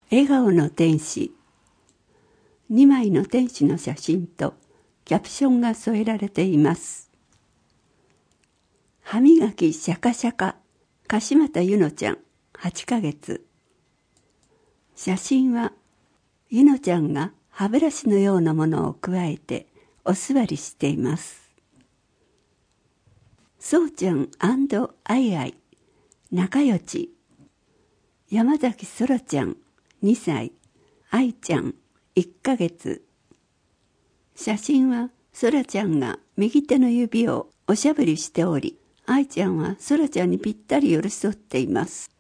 笑顔の天使。2枚の天使の写真とキャプションが添えられています。歯磨きシャカシャカ、樫又ゆのちゃん8ヶ月。写真はゆのちゃんが歯ブラシのようなものをくわえてお座りしています。そうちゃん&あいあい仲良ち。山崎そらちゃん2歳、愛ちゃん1ヶ月。写真はそらちゃんが右手の指をおしゃぶりしており、愛ちゃんはそらちゃんにぴったり寄り添っています。